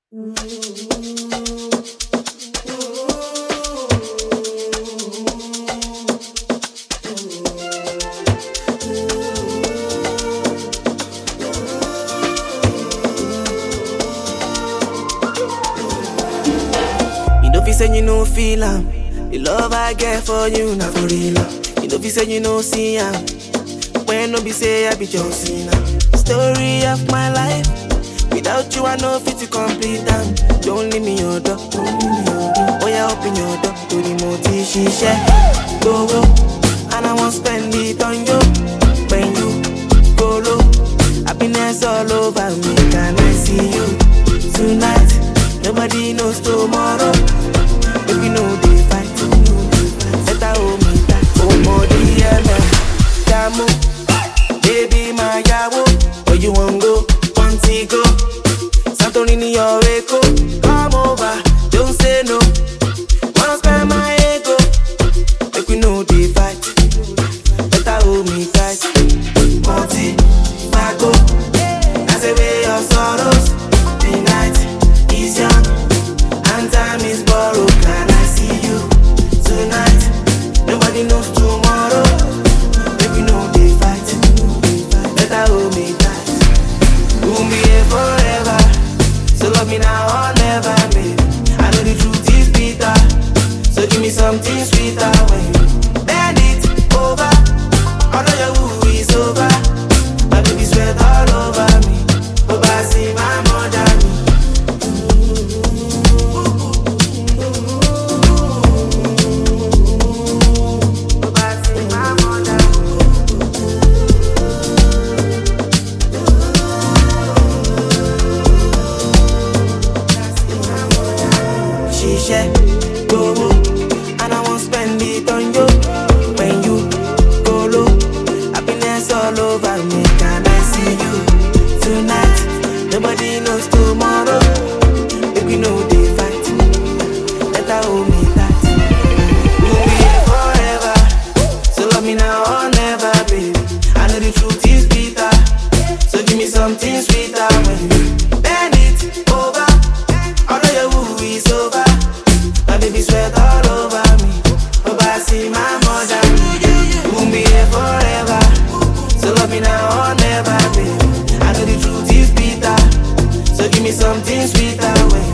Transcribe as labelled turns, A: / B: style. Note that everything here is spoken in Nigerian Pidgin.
A: You know, if you say you no feel am, the love I get for you, not for real. You know, if you say you no see am, when no be say I be just sinner. Story of my life, without you I no fit to complete am. Don't leave me your door, don't leave me your door. Oh yeah, open your door to the multi she share. Go go, and I won't spend it on you. When you go low, happiness all over me. Can I see you tonight? Nobody knows tomorrow. If we know they fight, better hold me tight. Oh more DM, Jamo, baby my yawo. Where you want go? Want to go? Santorini or Echo? Come over, don't say no. Wanna spend my ego? If we know they fight, better hold me tight. Monty, Marco, that's away your sorrows. The night is young and time is borrowed. Can I see you tonight? Nobody knows tomorrow. If we know they fight, better hold me tight. We'll be here forever, so love me now or never, babe. I know the truth is bitter, so give me something sweeter. When you bend it over, I know your woo is over. My baby sweat all over me. Hope I see my mother. She share, go go, and I won't spend it on you. When you go low, happiness all over me. Can I see you tonight? Nobody knows tomorrow. If we know they fight, better hold me tight. We'll be here forever, so love me now or never, baby. I know the truth is bitter, so give me something sweeter. When you bend it over, I know your woo is over. My baby sweat all over me. Hope I see my mother. We'll be here forever, so love me now or never, baby. I know the truth is bitter, so give me something sweeter. When